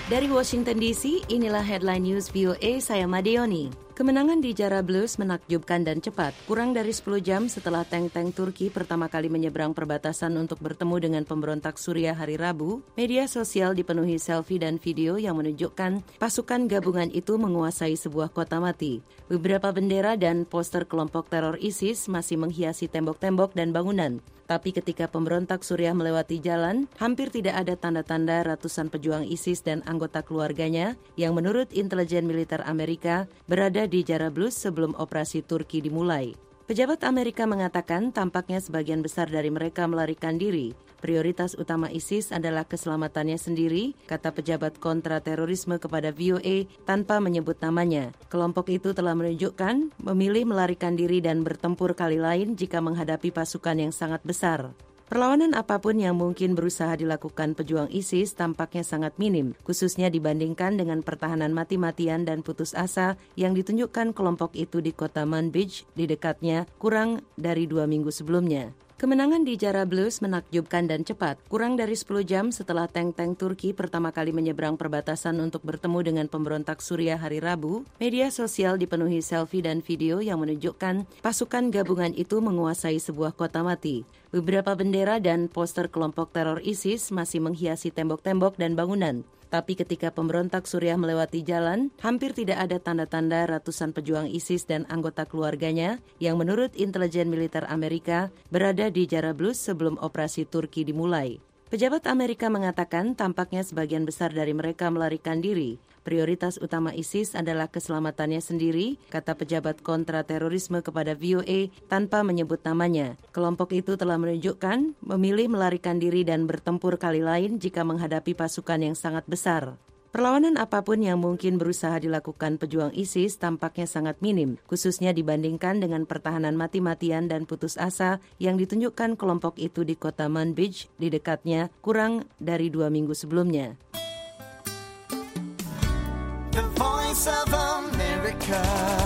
Dari Washington DC, inilah headline news VOA, saya Madeoni. Kemenangan di Jarablus menakjubkan dan cepat. Kurang dari 10 jam setelah tank-tank Turki pertama kali menyeberang perbatasan untuk bertemu dengan pemberontak Suriah hari Rabu, media sosial dipenuhi selfie dan video yang menunjukkan pasukan gabungan itu menguasai sebuah kota mati. Beberapa bendera dan poster kelompok teror ISIS masih menghiasi tembok-tembok dan bangunan. Tapi ketika pemberontak Suriah melewati jalan, hampir tidak ada tanda-tanda ratusan pejuang ISIS dan anggota keluarganya yang menurut intelijen militer Amerika berada di Jarablus sebelum operasi Turki dimulai. Pejabat Amerika mengatakan tampaknya sebagian besar dari mereka melarikan diri. Prioritas utama ISIS adalah keselamatannya sendiri, kata pejabat kontra terorisme kepada VOA tanpa menyebut namanya. Kelompok itu telah menunjukkan memilih melarikan diri dan bertempur kali lain jika menghadapi pasukan yang sangat besar. Perlawanan apapun yang mungkin berusaha dilakukan pejuang ISIS tampaknya sangat minim, khususnya dibandingkan dengan pertahanan mati-matian dan putus asa yang ditunjukkan kelompok itu di kota Manbij di dekatnya kurang dari 2 minggu sebelumnya. Kemenangan di Jarablus menakjubkan dan cepat. Kurang dari 10 jam setelah tank-tank Turki pertama kali menyeberang perbatasan untuk bertemu dengan pemberontak Suriah hari Rabu, media sosial dipenuhi selfie dan video yang menunjukkan pasukan gabungan itu menguasai sebuah kota mati. Beberapa bendera dan poster kelompok teror ISIS masih menghiasi tembok-tembok dan bangunan. Tapi ketika pemberontak Suriah melewati jalan, hampir tidak ada tanda-tanda ratusan pejuang ISIS dan anggota keluarganya yang menurut intelijen militer Amerika berada di Jarablus sebelum operasi Turki dimulai. Pejabat Amerika mengatakan tampaknya sebagian besar dari mereka melarikan diri. Prioritas utama ISIS adalah keselamatannya sendiri, kata pejabat kontra terorisme kepada VOA tanpa menyebut namanya. Kelompok itu telah menunjukkan memilih melarikan diri dan bertempur kali lain jika menghadapi pasukan yang sangat besar. Perlawanan apapun yang mungkin berusaha dilakukan pejuang ISIS tampaknya sangat minim, khususnya dibandingkan dengan pertahanan mati-matian dan putus asa yang ditunjukkan kelompok itu di kota Manbij di dekatnya kurang dari 2 minggu sebelumnya. The Voice of America.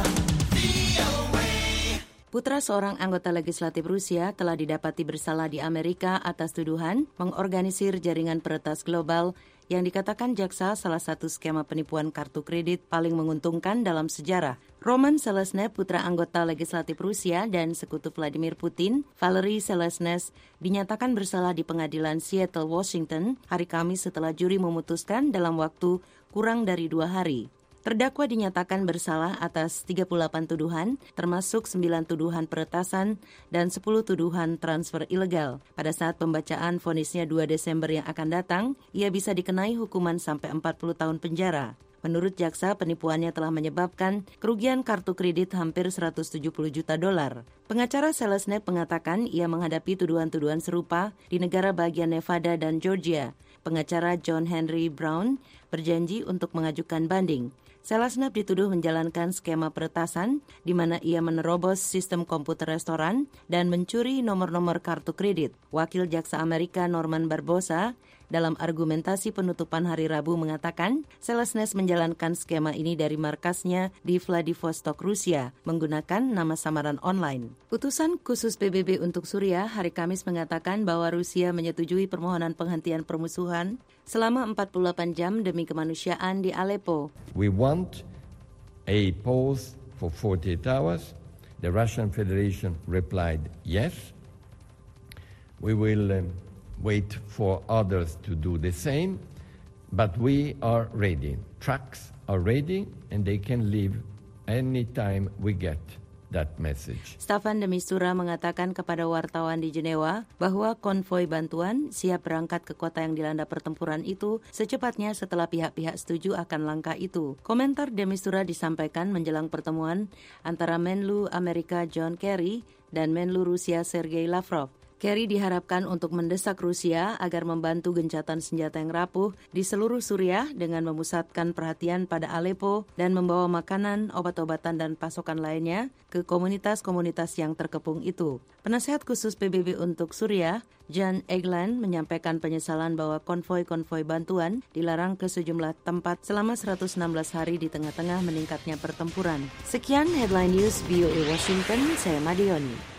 Putra seorang anggota legislatif Rusia telah didapati bersalah di Amerika atas tuduhan mengorganisir jaringan peretas global yang dikatakan jaksa salah satu skema penipuan kartu kredit paling menguntungkan dalam sejarah. Roman Selesnev, putra anggota legislatif Rusia dan sekutu Vladimir Putin, Valery Selesnev, dinyatakan bersalah di pengadilan Seattle, Washington, hari Kamis setelah juri memutuskan dalam waktu kurang dari 2 hari. Terdakwa dinyatakan bersalah atas 38 tuduhan, termasuk 9 tuduhan peretasan dan 10 tuduhan transfer ilegal. Pada saat pembacaan vonisnya 2 Desember yang akan datang, ia bisa dikenai hukuman sampai 40 tahun penjara. Menurut jaksa, penipuannya telah menyebabkan kerugian kartu kredit hampir $170 juta. Pengacara Selesnev mengatakan ia menghadapi tuduhan-tuduhan serupa di negara bagian Nevada dan Georgia. Pengacara John Henry Brown berjanji untuk mengajukan banding. Selesnev dituduh menjalankan skema peretasan di mana ia menerobos sistem komputer restoran dan mencuri nomor-nomor kartu kredit. Wakil jaksa Amerika Norman Barbosa dalam argumentasi penutupan hari Rabu mengatakan Selesnev menjalankan skema ini dari markasnya di Vladivostok, Rusia, menggunakan nama samaran online. Utusan khusus PBB untuk Suriah hari Kamis mengatakan bahwa Rusia menyetujui permohonan penghentian permusuhan selama 48 jam demi kemanusiaan di Aleppo. We want a pause for 48 hours. The Russian Federation replied yes. We will wait for others to do the same, but we are ready. Trucks are ready and they can leave anytime we get that message. Staffan de Mistura mengatakan kepada wartawan di Jenewa bahwa konvoi bantuan siap berangkat ke kota yang dilanda pertempuran itu secepatnya setelah pihak-pihak setuju akan langkah itu. Komentar de Mistura disampaikan menjelang pertemuan antara Menlu Amerika John Kerry dan Menlu Rusia Sergei Lavrov. Kerry diharapkan untuk mendesak Rusia agar membantu gencatan senjata yang rapuh di seluruh Suriah dengan memusatkan perhatian pada Aleppo dan membawa makanan, obat-obatan dan pasokan lainnya ke komunitas-komunitas yang terkepung itu. Penasehat khusus PBB untuk Suriah, Jan Egeland, menyampaikan penyesalan bahwa konvoi-konvoi bantuan dilarang ke sejumlah tempat selama 116 hari di tengah-tengah meningkatnya pertempuran. Sekian Headline News VOA Washington, saya Madeoni.